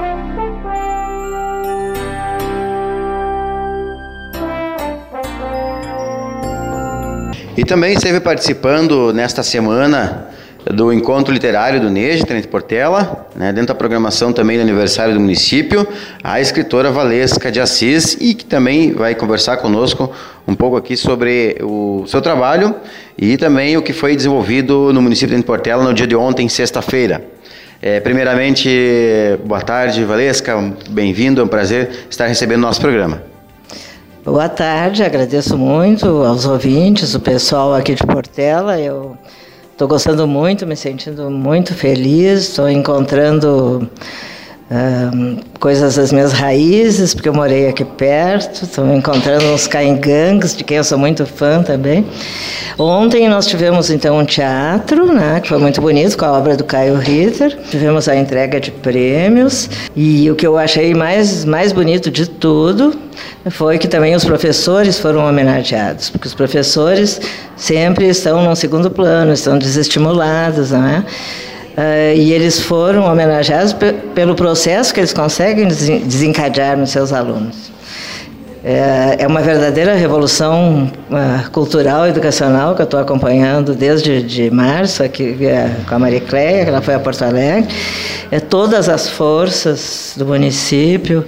E também esteve participando nesta semana do Encontro Literário do N E J, Tenente Portela, né, dentro da programação também do aniversário do município, a escritora Valesca de Assis, e que também vai conversar conosco um pouco aqui sobre o seu trabalho e também o que foi desenvolvido no município de Tenente Portela no dia de ontem, sexta-feira. É, primeiramente, boa tarde, Valesca, bem-vindo, é um prazer estar recebendo o nosso programa. Boa tarde, agradeço muito aos ouvintes, o pessoal aqui de Portela. Eu estou gostando muito, me sentindo muito feliz, estou encontrando um, coisas das minhas raízes, porque eu morei aqui perto, estou encontrando uns caingangues, de quem eu sou muito fã também. Ontem nós tivemos então um teatro, né, que foi muito bonito, com a obra do Caio Ritter. Tivemos a entrega de prêmios e o que eu achei mais, mais bonito de tudo foi que também os professores foram homenageados, porque os professores sempre estão num segundo plano, estão desestimulados, não é? Uh, e eles foram homenageados pe- pelo processo que eles conseguem desen- desencadear nos seus alunos. É, é uma verdadeira revolução uh, cultural e educacional que eu estou acompanhando desde de março aqui uh, com a Maricleia, que ela foi a Porto Alegre. É, todas as forças do município,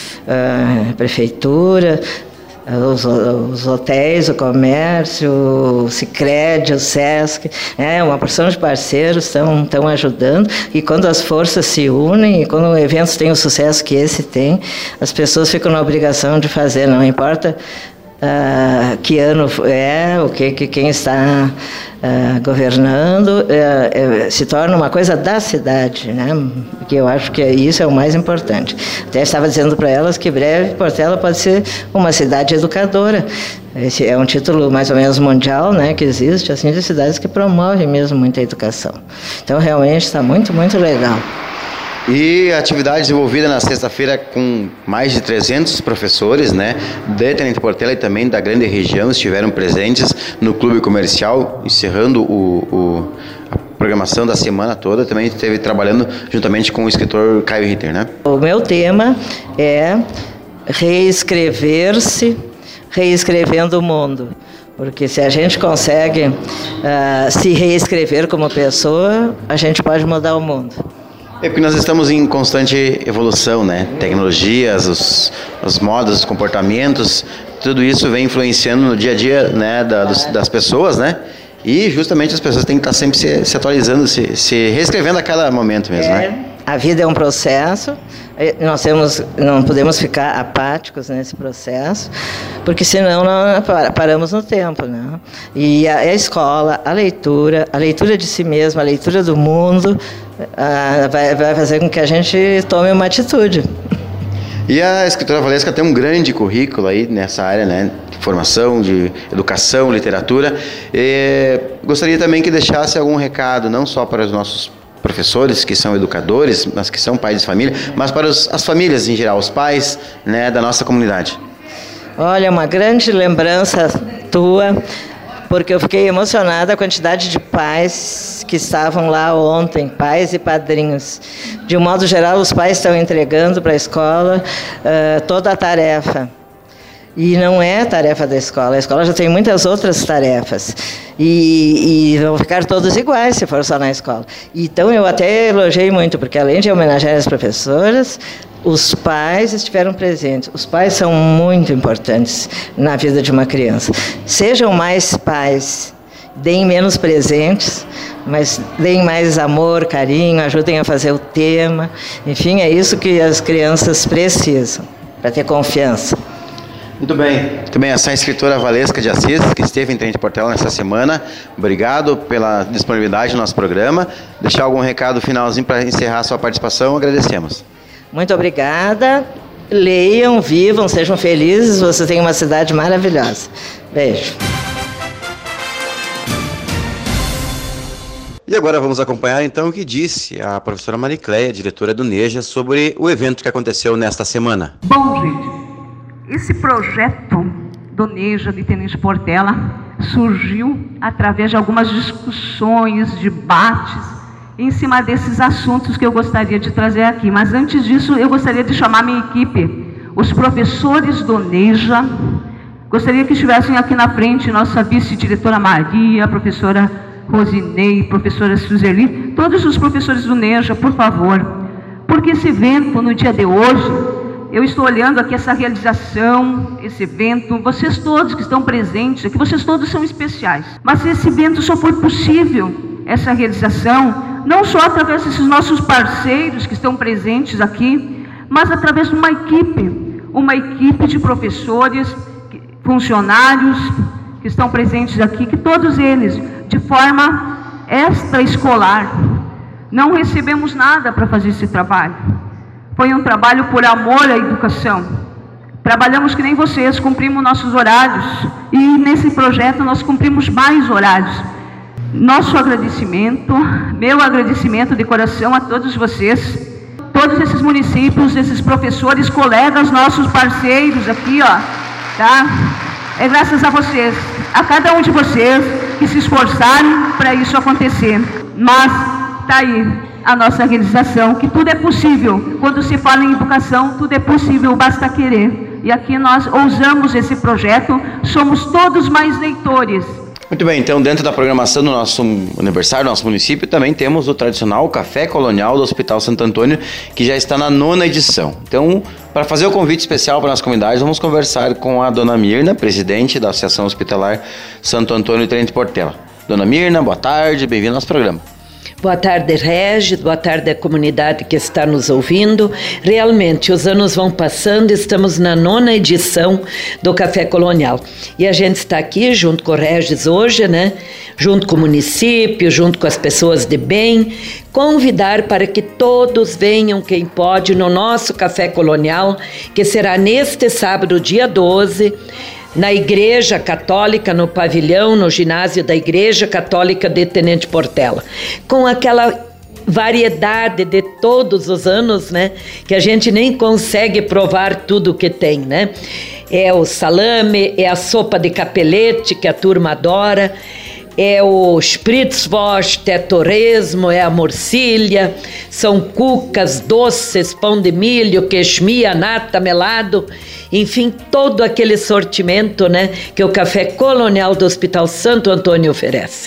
a prefeitura, os, os hotéis, o comércio, o Sicredi, o Sesc, é, uma porção de parceiros estão, estão ajudando, e quando as forças se unem, e quando eventos têm o sucesso que esse tem, as pessoas ficam na obrigação de fazer, não importa Uh, que ano é, o que, que quem está uh, governando, uh, uh, se torna uma coisa da cidade, né? Que eu acho que isso é o mais importante. Até estava dizendo para elas que breve Portela pode ser uma cidade educadora. Esse é um título mais ou menos mundial, né, que existe, assim, de cidades que promovem mesmo muita educação. Então, realmente está muito, muito legal. E a atividade desenvolvida na sexta-feira com mais de trezentos professores, né, de Tenente Portela e também da grande região estiveram presentes no clube comercial, encerrando o, o, a programação da semana toda. Também esteve trabalhando juntamente com o escritor Caio Ritter, né? O meu tema é reescrever-se, reescrevendo o mundo. Porque se a gente consegue uh, se reescrever como pessoa, a gente pode mudar o mundo. É porque nós estamos em constante evolução, né? Tecnologias, os, os modos, os comportamentos, tudo isso vem influenciando no dia a dia, né, da, dos, das pessoas, né? E justamente as pessoas têm que estar sempre se, se atualizando, se, se reescrevendo a cada momento mesmo, é, né? A vida é um processo, nós temos, não podemos ficar apáticos nesse processo, porque senão nós paramos no tempo, né? E a, a escola, a leitura, a leitura de si mesmo, a leitura do mundo, a, vai, vai fazer com que a gente tome uma atitude. E a escritora Valesca tem um grande currículo aí nessa área, né? De formação, de educação, literatura. E gostaria também que deixasse algum recado, não só para os nossos professores que são educadores, mas que são pais de família, mas para os, as famílias em geral, os pais, né, da nossa comunidade. Olha, uma grande lembrança tua, porque eu fiquei emocionada a quantidade de pais que estavam lá ontem, pais e padrinhos. De um modo geral, os pais estão entregando para a escola uh, toda a tarefa. E não é tarefa da escola, a escola já tem muitas outras tarefas. E, e vão ficar todos iguais se for só na escola. Então eu até elogiei muito, porque além de homenagear as professoras, os pais estiveram presentes. Os pais são muito importantes na vida de uma criança. Sejam mais pais, deem menos presentes, mas deem mais amor, carinho, ajudem a fazer o tema. Enfim, é isso que as crianças precisam, para ter confiança. Muito bem. Muito bem, essa escritora Valesca de Assis, que esteve em Trem de Portela nessa semana. Obrigado pela disponibilidade no nosso programa. Deixar algum recado finalzinho para encerrar a sua participação, agradecemos. Muito obrigada. Leiam, vivam, sejam felizes. Você tem uma cidade maravilhosa. Beijo. E agora vamos acompanhar então o que disse a professora Maricleia, diretora do NEJA, sobre o evento que aconteceu nesta semana. Bom, gente, esse projeto do NEJA de Tenente Portela surgiu através de algumas discussões, debates, em cima desses assuntos que eu gostaria de trazer aqui. Mas antes disso, eu gostaria de chamar minha equipe, os professores do NEJA. Gostaria que estivessem aqui na frente, nossa vice-diretora Maria, a professora Rosinei, professora Suzeli, todos os professores do NEJA, por favor. Porque esse evento, no dia de hoje, eu estou olhando aqui essa realização, esse evento, vocês todos que estão presentes aqui, vocês todos são especiais. Mas esse evento só foi possível, essa realização, não só através desses nossos parceiros que estão presentes aqui, mas através de uma equipe, uma equipe de professores, funcionários que estão presentes aqui, que todos eles, de forma extraescolar, não recebemos nada para fazer esse trabalho. Foi um trabalho por amor à educação. Trabalhamos que nem vocês, cumprimos nossos horários e nesse projeto nós cumprimos mais horários. Nosso agradecimento, meu agradecimento de coração a todos vocês, todos esses municípios, esses professores, colegas, nossos parceiros aqui, ó, tá? É graças a vocês, a cada um de vocês que se esforçaram para isso acontecer. Mas tá aí a nossa realização, que tudo é possível. Quando se fala em educação, tudo é possível, basta querer. E aqui nós ousamos esse projeto, somos todos mais leitores. Muito bem, então dentro da programação do nosso aniversário, do nosso município, também temos o tradicional Café Colonial do Hospital Santo Antônio, que já está na nona edição. Então, para fazer o convite especial para a nossa comunidade, vamos conversar com a dona Mirna, presidente da Associação Hospitalar Santo Antônio e Trem de Portela. Dona Mirna, boa tarde, bem-vinda ao nosso programa. Boa tarde, Regis, boa tarde à comunidade que está nos ouvindo. Realmente, os anos vão passando, estamos na nona edição do Café Colonial. E a gente está aqui junto com o Regis hoje, né? Junto com o município, junto com as pessoas de bem, convidar para que todos venham, quem pode, no nosso Café Colonial, que será neste sábado, dia doze, na Igreja Católica, no pavilhão, no ginásio da Igreja Católica de Tenente Portela, com aquela variedade de todos os anos, né, que a gente nem consegue provar tudo que tem, né? É o salame, é a sopa de capelete, que a turma adora, é o spritzwurst, é torresmo, é a morcilha, são cucas, doces, pão de milho, queixmia, nata, melado, enfim, todo aquele sortimento, né, que o Café Colonial do Hospital Santo Antônio oferece.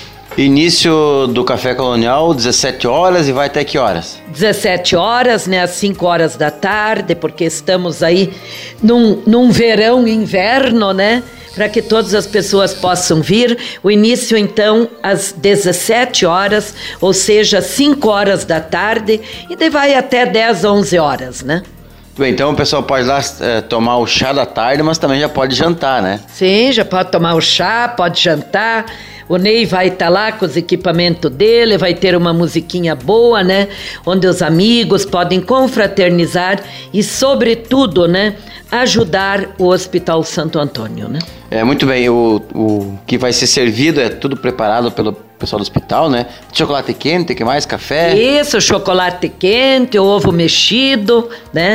Início do Café Colonial, dezessete horas, e vai até que horas? dezessete horas, né, às cinco horas da tarde, porque estamos aí num, num verão, inverno, né, para que todas as pessoas possam vir. O início, então, às dezessete horas, ou seja, cinco horas da tarde, e daí vai até dez, onze horas, né? Bem, então o pessoal pode lá é, tomar o chá da tarde, mas também já pode jantar, né? Sim, já pode tomar o chá, pode jantar. O Ney vai estar lá com os equipamentos dele, vai ter uma musiquinha boa, né? Onde os amigos podem confraternizar e, sobretudo, né, ajudar o Hospital Santo Antônio, né? É, muito bem. O, o que vai ser servido é tudo preparado pelo pessoal do hospital, né? Chocolate quente, que mais? Café? Isso, chocolate quente, ovo mexido, né?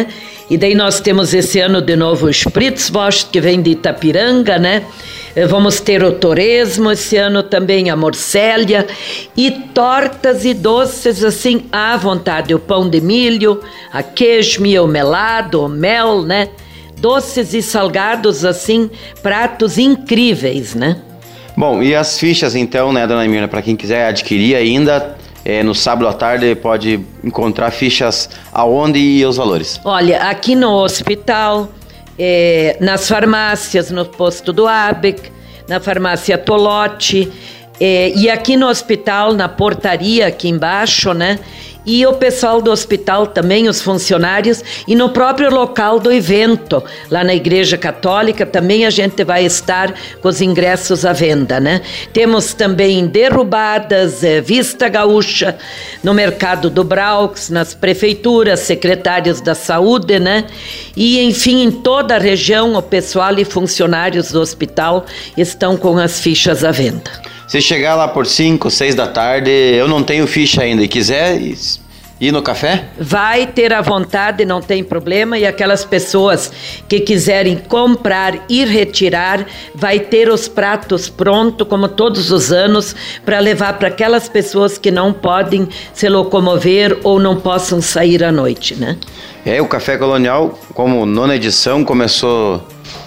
E daí nós temos esse ano de novo o Spritzwurst, que vem de Itapiranga, né? Vamos ter o Torresmo esse ano também, a Morcélia, e tortas e doces assim à vontade, o pão de milho, a queijo, o melado, o mel, né? Doces e salgados assim, pratos incríveis, né? Bom, e as fichas então, né, dona Mirna, para quem quiser adquirir ainda, é, no sábado à tarde pode encontrar fichas aonde e os valores? Olha, aqui no hospital, é, nas farmácias, no posto do Abec, na farmácia Tolote, é, e aqui no hospital, na portaria aqui embaixo, né? E o pessoal do hospital também, os funcionários, e no próprio local do evento, lá na Igreja Católica, também a gente vai estar com os ingressos à venda, né? Temos também derrubadas, é, Vista Gaúcha, no Mercado do Braux, nas prefeituras, secretários da saúde, né? E, enfim, em toda a região, o pessoal e funcionários do hospital estão com as fichas à venda. Se chegar lá por cinco, seis da tarde, eu não tenho ficha ainda e quiser ir no café? Vai ter à vontade, não tem problema. E aquelas pessoas que quiserem comprar e retirar, vai ter os pratos prontos, como todos os anos, para levar para aquelas pessoas que não podem se locomover ou não possam sair à noite, né? É, o Café Colonial, como nona edição, começou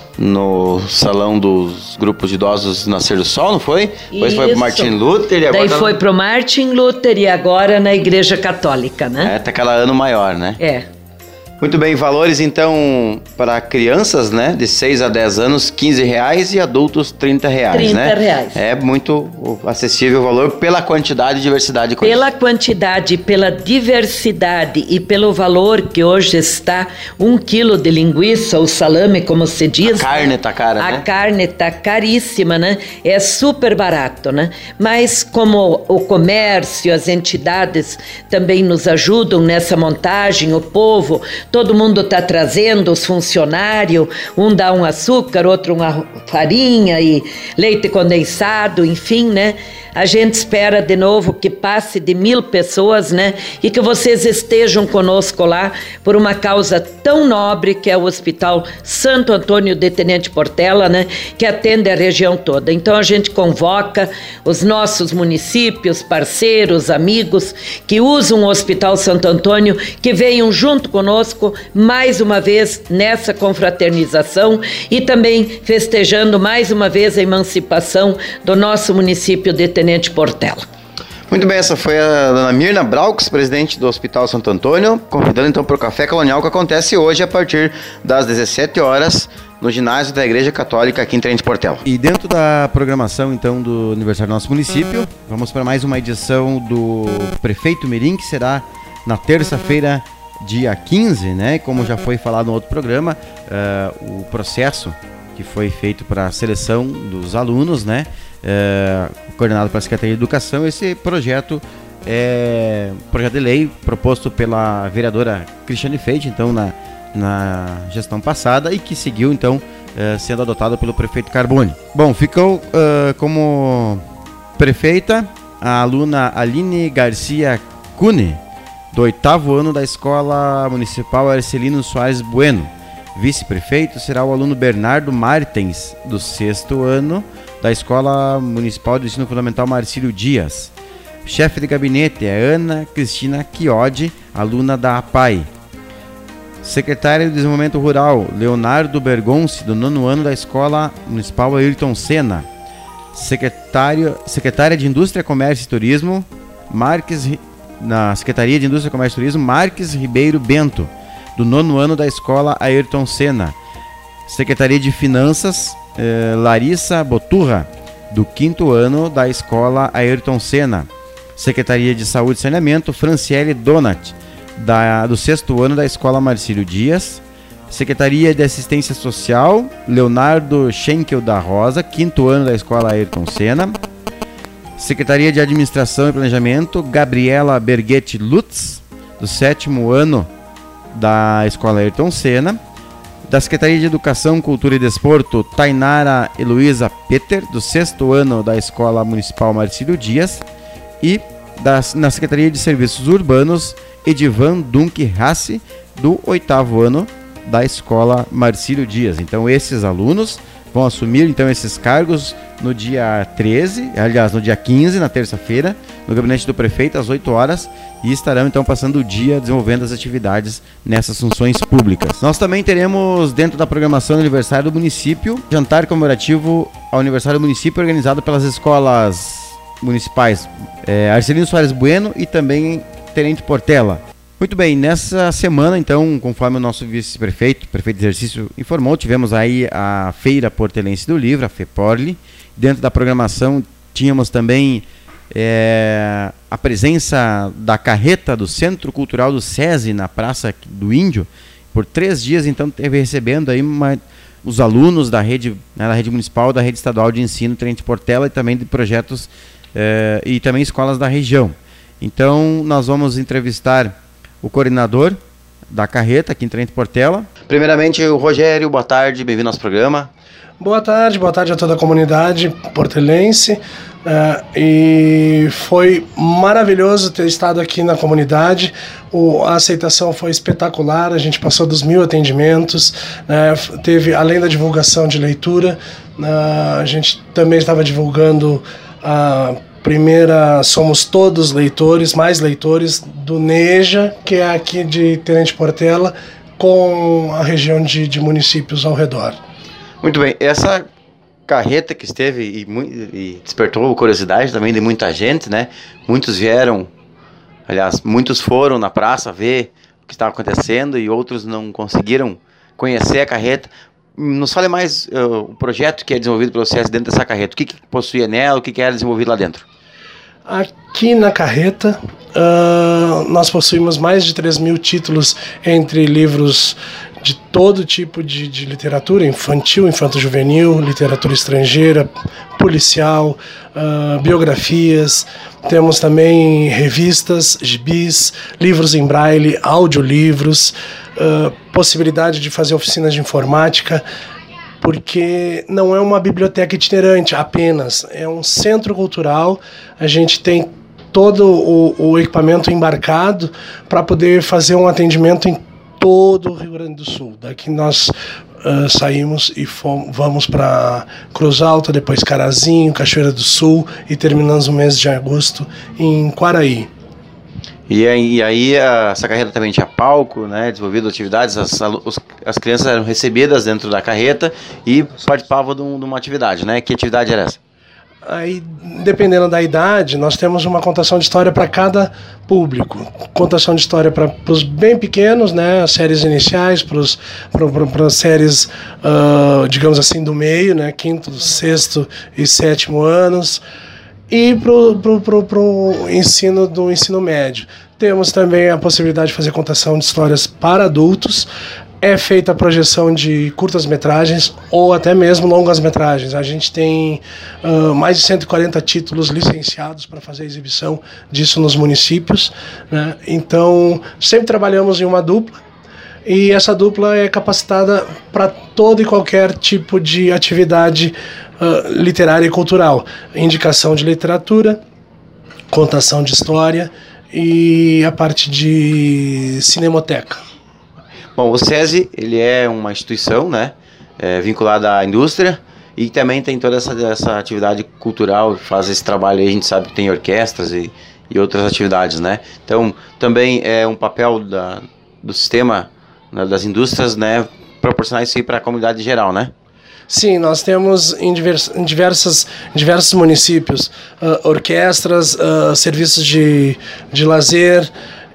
no salão dos grupos de idosos Nascer do Sol, não foi? Depois foi pro Martin Luther e agora... Daí foi pro Martin Luther e agora na Igreja Católica, né? É, tá aquela ano maior, né? É. Muito bem, valores então para crianças, né, de seis a dez anos, quinze reais e adultos trinta reais, trinta né? reais. É muito acessível o valor pela quantidade e diversidade de coisas. Pela quantidade, pela diversidade e pelo valor que hoje está um quilo de linguiça ou salame, como se diz. A carne tá cara, a né? A carne tá caríssima, né? É super barato, né? Mas como o comércio, as entidades também nos ajudam nessa montagem, o povo... Todo mundo está trazendo, os funcionários, um dá um açúcar, outro uma farinha e leite condensado, enfim, né? A gente espera de novo que passe de mil pessoas, né? E que vocês estejam conosco lá por uma causa tão nobre que é o Hospital Santo Antônio de Tenente Portela, né? Que atende a região toda. Então a gente convoca os nossos municípios, parceiros, amigos que usam o Hospital Santo Antônio, que venham junto conosco mais uma vez nessa confraternização e também festejando mais uma vez a emancipação do nosso município de Tenente Portela. Muito bem, essa foi a dona Mirna Braux, presidente do Hospital Santo Antônio, convidando então para o Café Colonial, que acontece hoje a partir das dezessete horas no ginásio da Igreja Católica aqui em Tenente Portela. E dentro da programação então do aniversário do nosso município, vamos para mais uma edição do Prefeito Mirim, que será na terça-feira, dia quinze, né? Como já foi falado no outro programa, uh, o processo que foi feito para a seleção dos alunos, né? É, coordenado pela Secretaria de Educação. Esse projeto é um projeto de lei proposto pela vereadora Cristiane Feite, então na, na gestão passada, e que seguiu então é, sendo adotado pelo prefeito Carbone. Bom, ficou uh, como prefeita a aluna Aline Garcia Cune, do oitavo ano da Escola Municipal Arcelino Soares Bueno. Vice-prefeito será o aluno Bernardo Martins, do sexto ano da Escola Municipal de Ensino Fundamental Marcílio Dias. Chefe de gabinete é Ana Cristina Chiodi, aluna da A P A I. Secretário de Desenvolvimento Rural, Leonardo Bergonci, do nono ano da Escola Municipal Ayrton Senna. Secretário, Secretária de Indústria, Comércio e Turismo, Marques, na Secretaria de Indústria, Comércio e Turismo, Marques Ribeiro Bento, do nono ano da Escola Ayrton Senna. Secretaria de Finanças, eh, Larissa Boturra, do quinto ano da Escola Ayrton Senna. Secretaria de Saúde e Saneamento, Franciele Donat, da, do sexto ano da Escola Marcílio Dias. Secretaria de Assistência Social, Leonardo Schenkel da Rosa, quinto ano da Escola Ayrton Senna. Secretaria de Administração e Planejamento, Gabriela Berghetti Lutz, do sétimo ano da Escola Ayrton Senna. Da Secretaria de Educação, Cultura e Desporto, Tainara Heloísa Peter, do sexto ano da Escola Municipal Marcílio Dias. E da, na Secretaria de Serviços Urbanos, Edivan Dunk Rassi, do oitavo ano da Escola Marcílio Dias. Então esses alunos vão assumir então esses cargos no dia treze, aliás, no dia quinze, na terça-feira, no gabinete do prefeito, às oito horas, e estarão então passando o dia desenvolvendo as atividades nessas funções públicas. Nós também teremos, dentro da programação do aniversário do município, jantar comemorativo ao aniversário do município, organizado pelas escolas municipais é, Arcelino Soares Bueno e também Tenente Portela. Muito bem, nessa semana, então, conforme o nosso vice-prefeito, prefeito de exercício, informou, tivemos aí a Feira Portelense do Livro, a FEPORLE. Dentro da programação tínhamos também é, a presença da carreta do Centro Cultural do SESI na Praça do Índio. Por três dias, então, teve recebendo aí uma, os alunos da rede, né, da rede municipal, da rede estadual de ensino Tenente Portela e também de projetos é, e também escolas da região. Então, nós vamos entrevistar o coordenador da carreta aqui em Tenente Portela. Primeiramente, o Rogério, boa tarde, bem-vindo ao nosso programa. Boa tarde, boa tarde a toda a comunidade portelense. Uh, e foi maravilhoso ter estado aqui na comunidade. O, a aceitação foi espetacular, a gente passou dos mil atendimentos, né, teve, além da divulgação de leitura, uh, a gente também estava divulgando a primeira Somos Todos Leitores, mais leitores do NEJA, que é aqui de Tenente Portela, com a região de, de municípios ao redor. Muito bem, essa carreta que esteve e, e despertou curiosidade também de muita gente, né? Muitos vieram, aliás, muitos foram na praça ver o que estava acontecendo e outros não conseguiram conhecer a carreta. Nos fale mais uh, o projeto que é desenvolvido pelo SESI dentro dessa carreta. O que, que possuía nela, o que, que era desenvolvido lá dentro? Aqui na carreta, uh, nós possuímos mais de três mil títulos entre livros de todo tipo de, de literatura, infantil, infanto-juvenil, literatura estrangeira, policial, uh, biografias. Temos também revistas, gibis, livros em braille, audiolivros, uh, possibilidade de fazer oficinas de informática, porque não é uma biblioteca itinerante apenas, é um centro cultural. A gente tem todo o, o equipamento embarcado para poder fazer um atendimento em todo o Rio Grande do Sul. Daqui nós uh, saímos e fomos, vamos para Cruz Alta, depois Carazinho, Cachoeira do Sul e terminamos o mês de agosto em Quaraí. E aí, e aí essa carreta também tinha palco, né, desenvolvido atividades, as, os, as crianças eram recebidas dentro da carreta e participavam de, um, de uma atividade, né? Que atividade era essa? Aí, dependendo da idade, nós temos uma contação de história para cada público. Contação de história para os bem pequenos, né, as séries iniciais, para as séries, uh, digamos assim, do meio, né, quinto, sexto e sétimo anos, e para o ensino do ensino médio. Temos também a possibilidade de fazer contação de histórias para adultos. É feita a projeção de curtas-metragens ou até mesmo longas-metragens. A gente tem uh, mais de cento e quarenta títulos licenciados para fazer a exibição disso nos municípios, né? Então, sempre trabalhamos em uma dupla, e essa dupla é capacitada para todo e qualquer tipo de atividade uh, literária e cultural. Indicação de literatura, contação de história e a parte de cinemoteca. Bom, o SESI, ele é uma instituição, né, é, vinculada à indústria e também tem toda essa, essa atividade cultural, faz esse trabalho aí, a gente sabe que tem orquestras e, e outras atividades, né. Então, também é um papel da, do sistema, né, das indústrias, né, proporcionar isso aí para a comunidade geral, né. Sim, nós temos em, divers, em diversas, diversos municípios uh, orquestras, uh, serviços de, de lazer.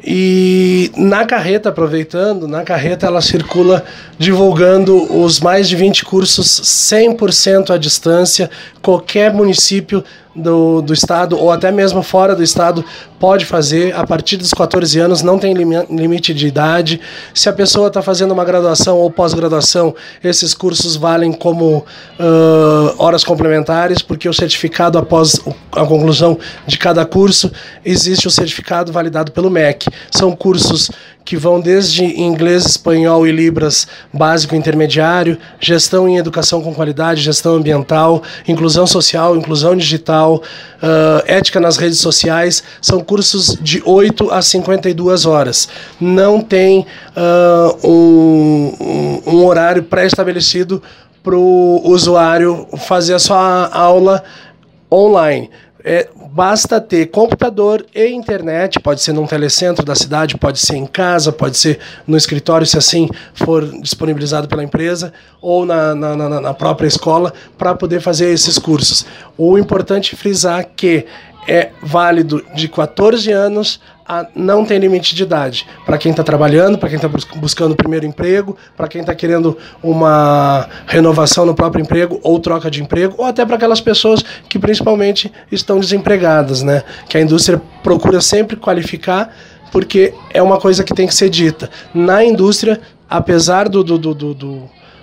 E na carreta, aproveitando, na carreta ela circula divulgando os mais de vinte cursos cem por cento à distância. Qualquer município do, do estado, ou até mesmo fora do estado, pode fazer. A partir dos quatorze anos, não tem limite de idade. Se a pessoa está fazendo uma graduação ou pós-graduação, esses cursos valem como uh, horas complementares, porque o certificado, após a conclusão de cada curso, existe o certificado validado pelo M E C. São cursos que vão desde inglês, espanhol e libras básico e intermediário, gestão em educação com qualidade, gestão ambiental, inclusão social, inclusão digital, uh, ética nas redes sociais. São cursos de oito a cinquenta e duas horas. Não tem uh, um, um, um horário pré-estabelecido para o usuário fazer a sua aula online. É, basta ter computador e internet, pode ser num telecentro da cidade, pode ser em casa, pode ser no escritório, se assim for disponibilizado pela empresa, ou na, na, na, na própria escola, para poder fazer esses cursos. O importante é frisar que é válido de quatorze anos a não tem limite de idade. Para quem está trabalhando, para quem está buscando o primeiro emprego, para quem está querendo uma renovação no próprio emprego ou troca de emprego, ou até para aquelas pessoas que principalmente estão desempregadas, né? Que a indústria procura sempre qualificar, porque é uma coisa que tem que ser dita. Na indústria, apesar do, do, do, do, do,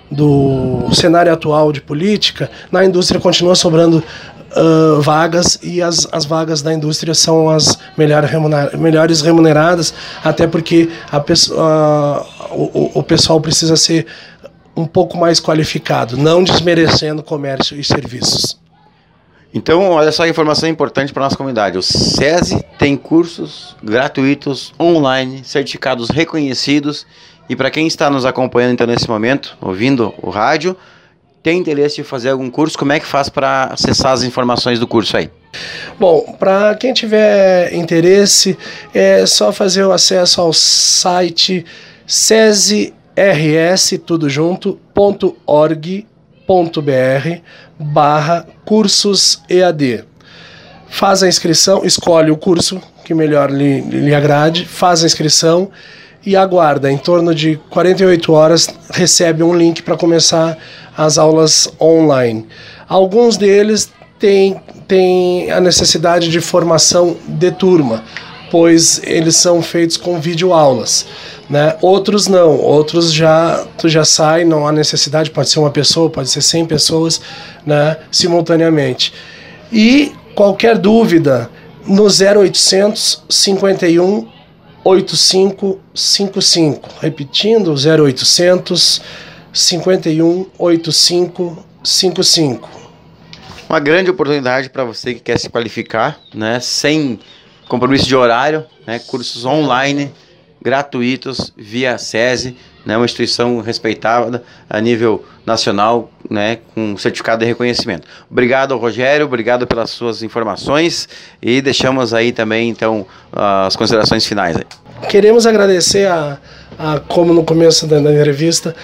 do cenário atual de política, na indústria continua sobrando Uh, vagas, e as, as vagas da indústria são as melhor remuner, melhores remuneradas, até porque a pessoa, uh, o, o pessoal precisa ser um pouco mais qualificado, não desmerecendo comércio e serviços. Então, olha só a informação importante para a nossa comunidade. O SESI tem cursos gratuitos, online, certificados reconhecidos, e para quem está nos acompanhando então nesse momento, ouvindo o rádio, tem interesse de fazer algum curso, como é que faz para acessar as informações do curso aí? Bom, para quem tiver interesse, é só fazer o acesso ao site sesirs, tudo junto, ponto org ponto br barra cursos E A D. Faz a inscrição, escolhe o curso que melhor lhe, lhe agrade, faz a inscrição e aguarda, em torno de quarenta e oito horas, recebe um link para começar as aulas online. Alguns deles têm, têm a necessidade de formação de turma, pois eles são feitos com videoaulas, né? Outros não, outros já, tu já sai, não há necessidade, pode ser uma pessoa, pode ser cem pessoas, né, simultaneamente. E qualquer dúvida, no zero oitocentos, cinquenta e um, oitenta e cinco cinquenta e cinco, repetindo, zero oitocentos, cinquenta e um, oitenta e cinco cinquenta e cinco. Uma grande oportunidade para você que quer se qualificar, né, sem compromisso de horário, né, cursos online, gratuitos, via SESI, né, uma instituição respeitada a nível nacional, né, com certificado de reconhecimento. Obrigado, Rogério, obrigado pelas suas informações e deixamos aí também, então, as considerações finais aí. Queremos agradecer, a, a, como no começo da, da entrevista,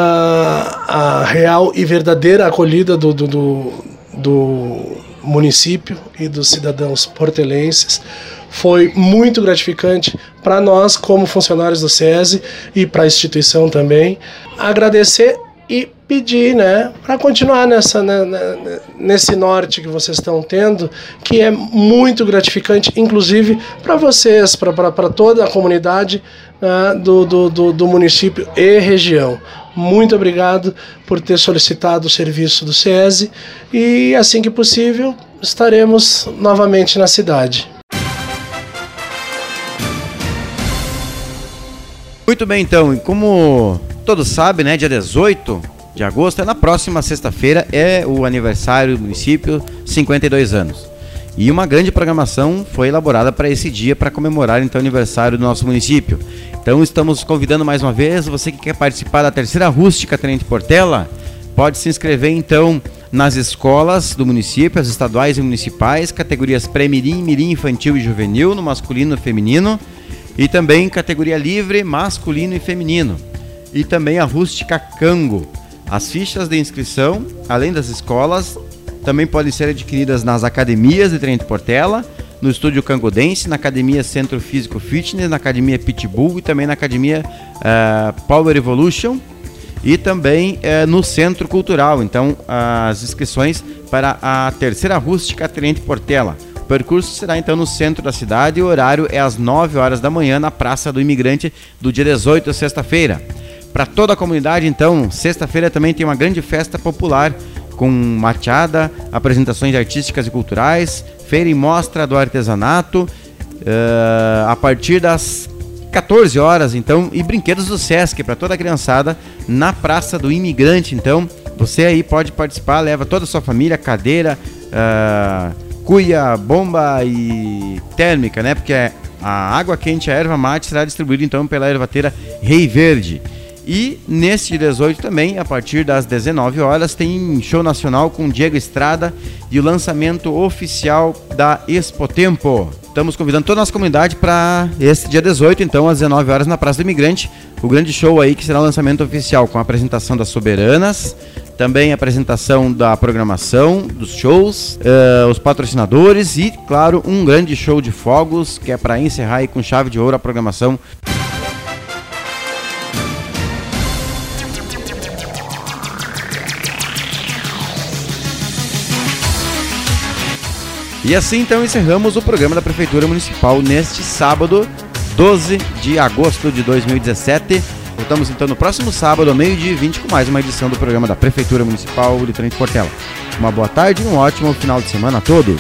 a, a real e verdadeira acolhida do, do, do, do município e dos cidadãos portelenses. Foi muito gratificante para nós, como funcionários do SESI, e para a instituição também. Agradecer e pedir, né, para continuar nessa, né, nesse norte que vocês estão tendo, que é muito gratificante, inclusive para vocês, para toda a comunidade, né, do, do, do, do município e região. Muito obrigado por ter solicitado o serviço do SESI e, assim que possível, estaremos novamente na cidade. Muito bem, então, e como todos sabem, né, dia dezoito de agosto, é na próxima sexta-feira, é o aniversário do município, cinquenta e dois anos. E uma grande programação foi elaborada para esse dia, para comemorar então o aniversário do nosso município. Então estamos convidando mais uma vez, você que quer participar da terceira rústica Tenente Portela, pode se inscrever então nas escolas do município, as estaduais e municipais, categorias pré-mirim, mirim, infantil e juvenil, no masculino e feminino, e também categoria livre, masculino e feminino. E também a rústica Cango. As fichas de inscrição, além das escolas, também podem ser adquiridas nas academias de Tenente Portela, no Estúdio Cangodense, na Academia Centro Físico Fitness, na Academia Pitbull e também na Academia uh, Power Evolution e também uh, no Centro Cultural. Então, as inscrições para a terceira rústica Tenente Portela. O percurso será então no centro da cidade e o horário é às nove horas da manhã na Praça do Imigrante do dia dezoito, sexta-feira. Para toda a comunidade, então, sexta-feira também tem uma grande festa popular com machada, apresentações artísticas e culturais, feira e mostra do artesanato, uh, a partir das quatorze horas, então, e brinquedos do Sesc para toda a criançada na Praça do Imigrante. Então, você aí pode participar, leva toda a sua família, cadeira, uh, cuia, bomba e térmica, né? Porque a água quente, a erva mate, será distribuída então pela ervateira Rei Verde. E neste dezoito também, a partir das dezenove horas, tem show nacional com Diego Estrada e o lançamento oficial da Expo Tempo. Estamos convidando toda a nossa comunidade para esse dia dezoito, então, às dezenove horas, na Praça do Imigrante, o grande show aí que será o lançamento oficial, com a apresentação das soberanas, também a apresentação da programação, dos shows, uh, os patrocinadores e, claro, um grande show de fogos, que é para encerrar aí com chave de ouro a programação. E assim então encerramos o programa da Prefeitura Municipal neste sábado, doze de agosto de dois mil e dezessete. Voltamos então no próximo sábado, ao meio-dia e vinte, com mais uma edição do programa da Prefeitura Municipal de Trem de Portela. Uma boa tarde e um ótimo final de semana a todos.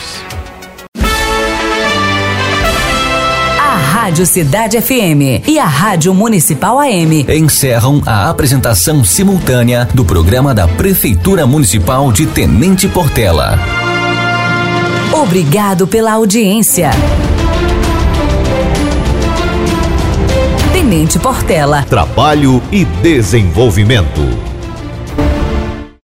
A Rádio Cidade F M e a Rádio Municipal A M encerram a apresentação simultânea do programa da Prefeitura Municipal de Tenente Portela. Obrigado pela audiência. Tenente Portela. Trabalho e desenvolvimento.